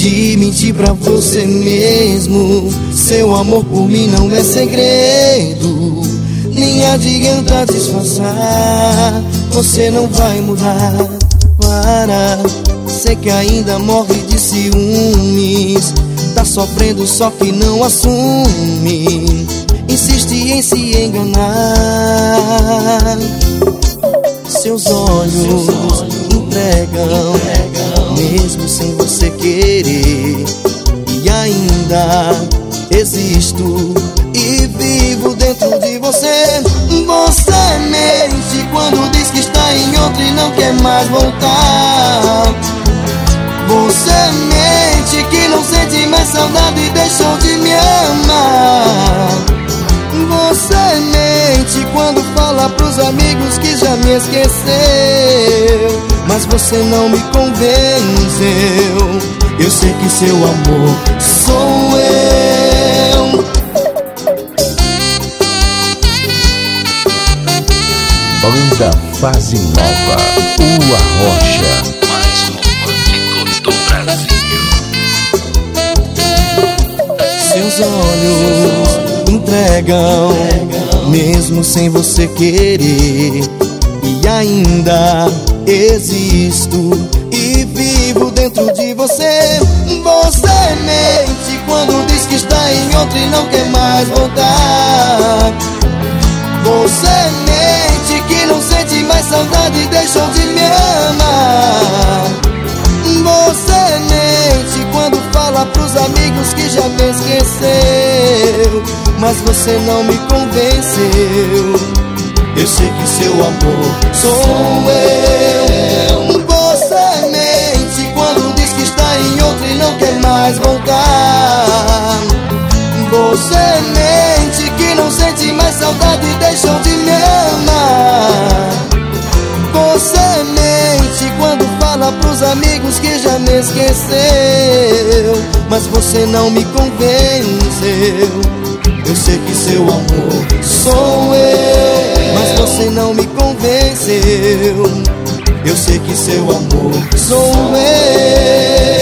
de mentir pra você mesmo. Seu amor por mim não é segredo, nem adianta disfarçar. Você não vai mudar, para. Sei que ainda morre de ciúmes, tá sofrendo só que não assume. Insiste em se enganar. Seus olhos entregam, mesmo sem você querer. E ainda existo e vivo dentro de você. Você mente quando diz que está em outro e não quer mais voltar. Você mente que não sente mais saudade e deixou de me amar. Você mente quando fala pros amigos que já me esqueceu, mas você não me convenceu. Eu sei que seu amor sou eu. Banda Fase Nova, o Arrocha, mais romântico do Brasil. Seus olhos entregam, mesmo sem você querer. E ainda existo e vivo dentro de você. Você mente quando diz que está em outro e não quer mais voltar. Você mente que não sente mais saudade e deixou de me amar. Você mente quando fala pros amigos que já me esqueceu, mas você não me convenceu. Eu sei que seu amor sou eu. Você mente quando diz que está em outro e não quer mais voltar. Você mente que não sente mais saudade e deixou de me amar. Você mente quando fala pros amigos que já me esqueceu, mas você não me convenceu. Eu sei que seu amor sou eu, mas você não me convenceu. Eu sei que seu amor sou eu.